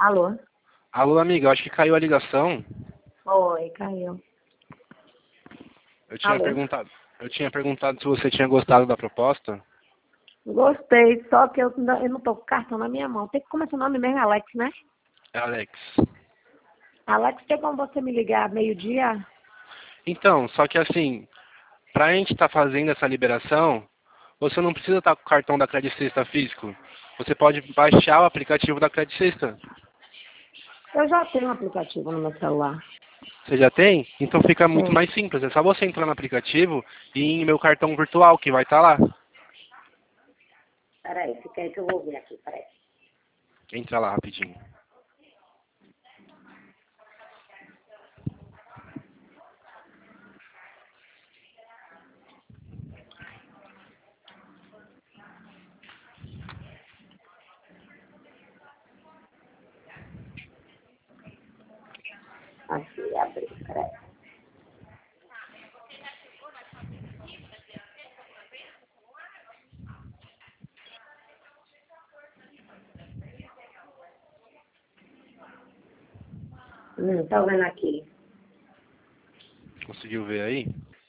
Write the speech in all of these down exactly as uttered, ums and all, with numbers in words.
Alô? Alô, amiga, eu acho que caiu a ligação. Oi, caiu. Eu tinha Alô? perguntado, eu tinha perguntado se você tinha gostado da proposta. Gostei, só que eu não, eu não tô com o cartão na minha mão. Tem que começar o nome mesmo, Alex, né? É Alex. Alex, tem como você me ligar meio-dia? Então, só que assim, pra gente estar fazendo essa liberação, você não precisa estar com o cartão da Credit Sexta físico. Você pode baixar o aplicativo da Credit Sexta. Eu já tenho um aplicativo no meu celular. Você já tem? Então fica muito Sim. mais simples. É só você entrar no aplicativo e ir em meu cartão virtual, que vai estar lá. Peraí, fica aí que eu vou ver aqui, peraí. Entra lá rapidinho. Aqui, abri, peraí. Hum, tô vendo aqui. Conseguiu ver aí?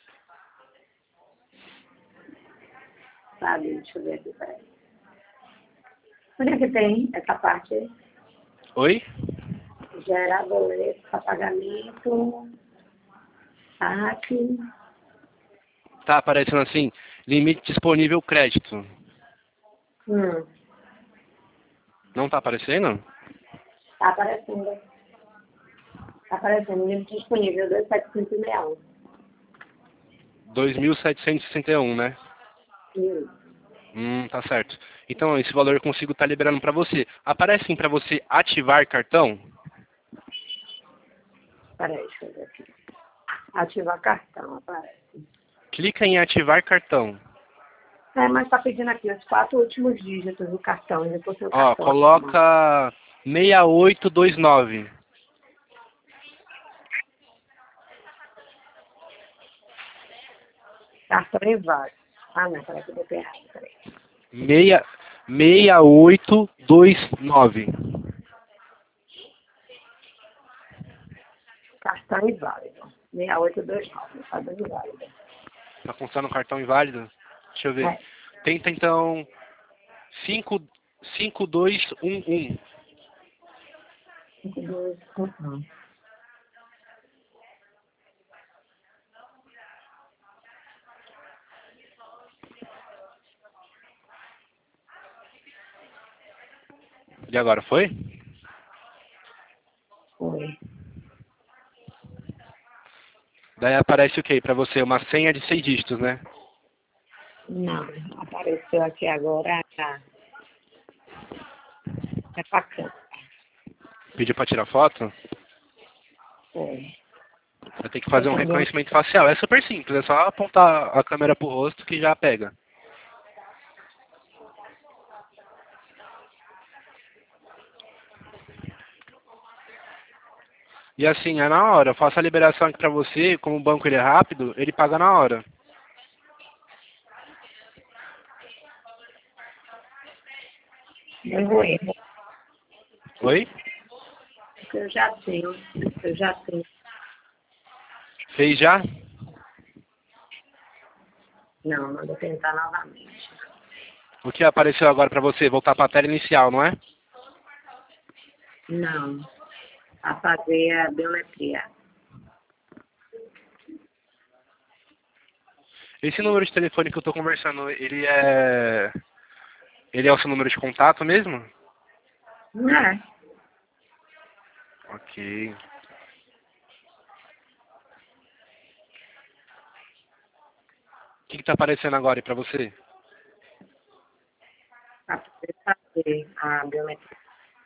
Sabe, deixa eu ver aqui, peraí. Onde é que tem essa parte aí? Oi? Gerar boleto para pagamento, saque. Tá aparecendo assim, limite disponível crédito. Hum, Não tá aparecendo? tá aparecendo. Tá aparecendo, livro disponível, dois mil setecentos e sessenta e um. dois mil setecentos e sessenta e um, né? Hum, Hum, tá certo. Então, esse valor eu consigo estar liberando para você. Aparece sim para você ativar cartão? peraí, deixa eu ver aqui. Ativar cartão, aparece. Clica em ativar cartão. É, mas tá pedindo aqui os quatro últimos dígitos do cartão, e depois tem o Ó, cartão aqui, mano. coloca seis oito dois nove. Cartão inválido. Ah, não, peraí que eu botei errado, peraí. seis oito dois nove. Cartão inválido. seis oito dois nove, tá dando inválido. Tá funcionando o cartão inválido? Deixa eu ver. É, Tenta então cinco cinco dois um um. cinco dois um um. E agora foi? Foi. Daí aparece o quê? Para você uma senha de seis dígitos, né? Não, apareceu aqui agora. Ah, é pra cá. Pediu para tirar foto? Foi. Vai ter que fazer um Entendeu? reconhecimento facial. É super simples, é só apontar a câmera pro rosto que já pega. E assim, é na hora. Eu faço a liberação aqui pra você, como o banco ele é rápido, ele paga na hora. Eu vou erro. Oi? Eu já tenho. Eu já tenho. Fez já? Não, manda eu tentar novamente. O que apareceu agora pra você? Voltar pra tela inicial, não é? Não. A fazer a biometria. Esse número de telefone que eu tô conversando, ele é... Ele é o seu número de contato mesmo? Não é. Ok. O que que tá aparecendo agora aí pra você? Pra poder fazer a biometria.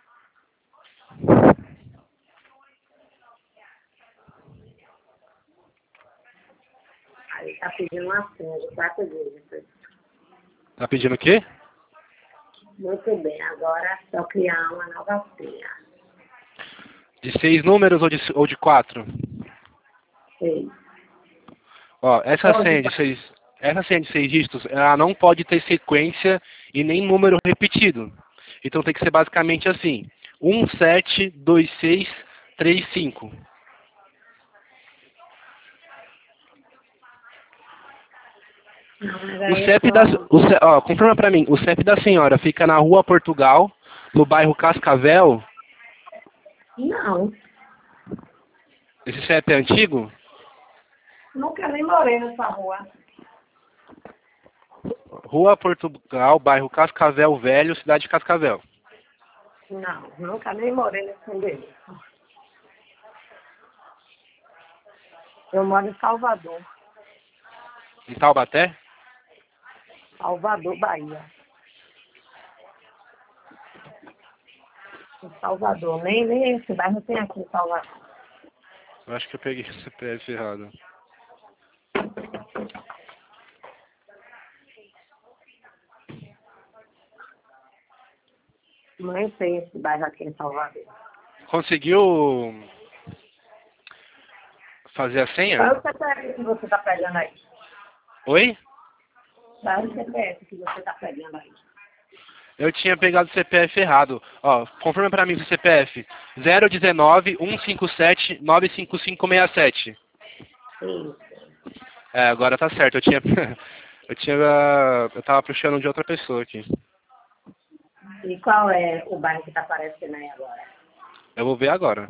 Aí tá pedindo uma senha de quatro dígitos. Tá pedindo o quê? Muito bem, agora é só criar uma nova senha. De seis números ou de, ou de quatro? Seis. Ó, essa Pode senha de seis, essa senha de seis dígitos, ela não pode ter sequência e nem número repetido. Então tem que ser basicamente assim. um sete dois seis três cinco. Não, mas O aí eu CEP da, só... o, C- ó, confirma pra mim, o CEP da senhora fica na Rua Portugal, no bairro Cascavel. Não, Esse CEP é antigo? nunca nem morei nessa rua. Rua Portugal, bairro Cascavel Velho, cidade de Cascavel. Não, nunca nem morei nesse endereço. Eu moro em Salvador, Em Taubaté? Salvador, Bahia. Em Salvador, nem, nem esse bairro tem aqui em Salvador. Eu acho que eu peguei o C P F errado. Nem tem esse bairro aqui em Salvador. Conseguiu fazer a Qual é senha? o C P F que você está pegando aí? Oi? Qual é o C P F que você está pegando aí? Eu tinha pegado o C P F errado. Ó, confirma pra mim o C P F. zero um nove, um cinco sete, nove cinco cinco seis sete. Isso. É, agora tá certo. Eu tinha... eu tinha... Eu tava puxando de outra pessoa aqui. E qual é o bairro que está aparecendo aí agora? Eu vou ver agora.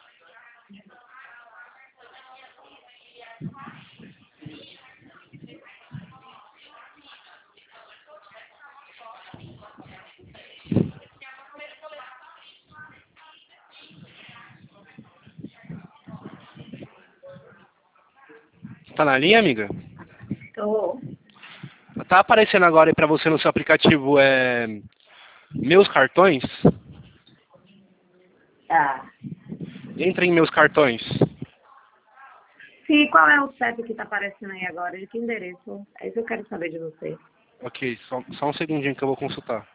Tá na linha, amiga? Tô. Tá aparecendo agora aí pra você no seu aplicativo é... Meus cartões? Tá. Entra em meus cartões. E qual é o C E P que está aparecendo aí agora? De que endereço? É isso que eu quero saber de você. Ok, só, só um segundinho que eu vou consultar.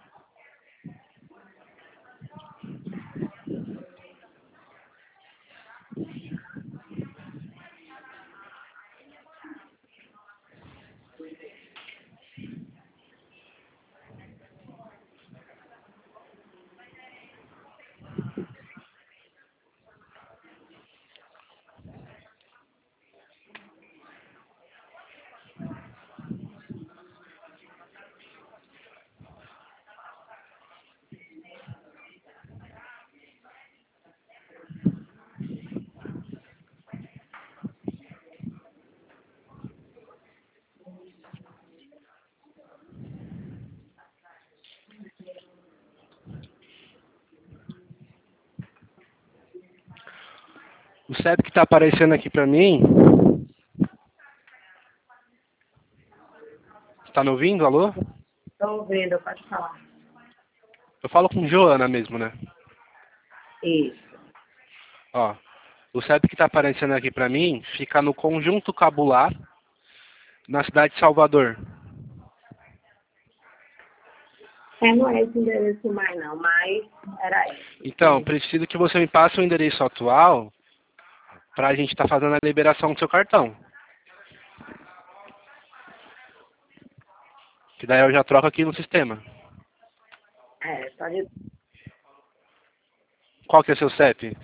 O C E P que tá aparecendo aqui pra mim... Tá me ouvindo? Alô? Estou ouvindo, pode falar. Eu falo com Joana mesmo, né? Isso. Ó, o C E P que tá aparecendo aqui pra mim fica no Conjunto Cabular, na cidade de Salvador. É, não é esse endereço mais não, mas era esse. Então, Sim. preciso que você me passe o endereço atual pra gente estar fazendo a liberação do seu cartão. Que daí eu já troco aqui no sistema. É, pode... Qual que é o seu C E P?